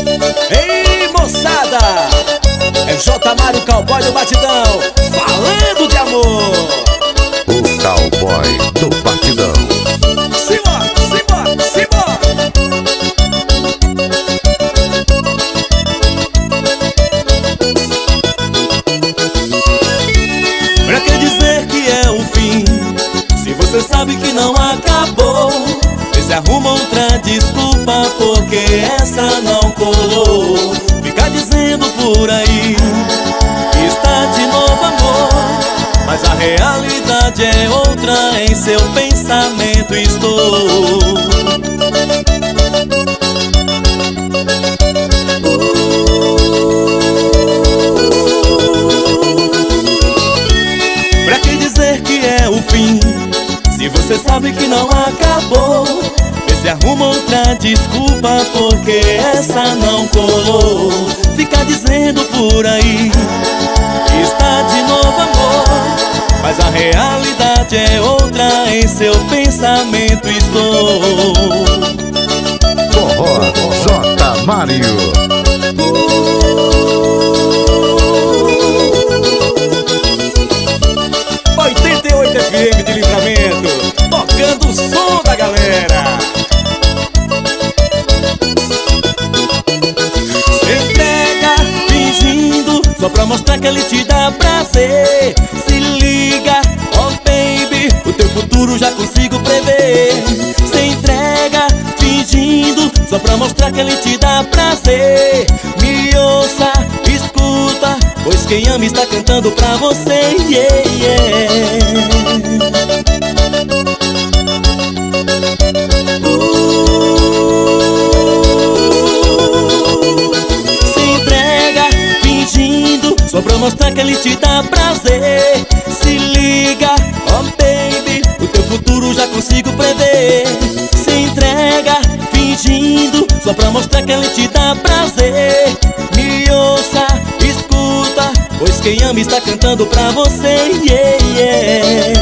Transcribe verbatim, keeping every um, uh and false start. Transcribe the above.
Ei, moçada, é J. Mário, cowboy do batidão, falando de amor. O cowboy do batidão. Simbora, simbora, simbora. Pra que dizer que é o fim, se você sabe que não acabou? Vê se arruma outra desculpa, porque essa não colou. Fica dizendo por aí que está de novo amor, mas a realidade é outra, em seu pensamento estou. Pra que dizer que é o fim, se você sabe que não acabou? Vê se arruma outra desculpa, porque essa não colou. Fica dizendo por aí que está de novo amor, mas a realidade é outra, em seu pensamento estou. Forró J. Mário. oitenta e oito F M de Livramento, tocando o som da galera. Se entrega fingindo, só pra mostrar que ele te dá prazer. Se liga, oh baby, o teu futuro já consigo prever. Se entrega fingindo, só pra mostrar que ele te dá prazer. Me ouça, escuta, pois quem ama está cantando pra você, yeah, yeah. Uh, se entrega fingindo, só pra mostrar que ele te dá prazer. Se liga, oh baby, o teu futuro já consigo prever. Se entrega fingindo, só pra mostrar que ele te dá prazer. Me ouça, escuta, pois quem ama está cantando pra você, yeah, yeah.